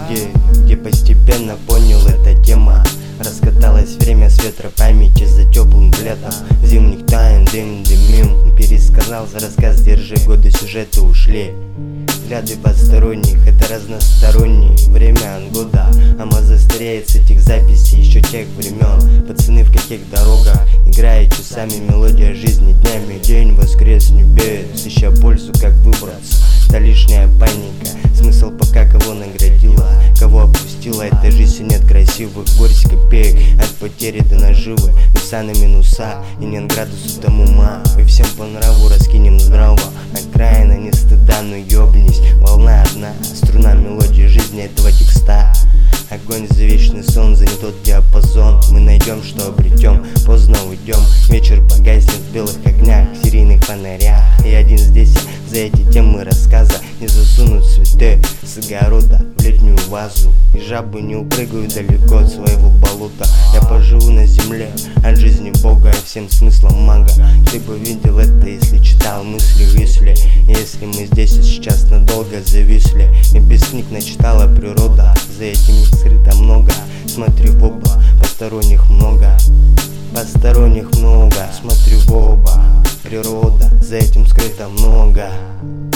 где постепенно понял, эта тема раскаталась время с ветра памяти за теплым летом. Зимних тайн дым дымим, пересказал за рассказ, держи, годы сюжета ушли. Взгляды посторонних, это разносторонние время года. Амаза стареет с этих записей еще тех времен. Пацаны в каких дорогах, играет часами мелодия жизни днями. День воскрес небес, ища пользу, как выбраться. Это лишняя паника, смысл пока кого наградила, кого опустила эта жизнь, и нет красивых горсть копеек. От потери до наживы, веса на минуса, и нет градусу там ума. Мы всем по нраву раскинем здраво, окраина не стыда, но ёбнись. Волна одна, струна мелодии жизни этого текста. Огонь за вечный сон, за не тот диапазон. Мы найдем, что обретем, поздно уйдем. Вечер погаснет в белых огнях, в серийных фонарях. И один здесь за эти темы рассказа не засунут цветы с огорода в летнюю вазу. И жабы не упрыгают далеко от своего болота. Я поживу на земле от жизни Бога и всем смыслом мага. Ты бы видел это, если читал мысли, если мы здесь и сейчас надолго зависли. И без книг начитала природа, за этим скрыто много. Смотри в оба, посторонних много, посторонних много. Смотри в оба, природа, за этим скрыто много.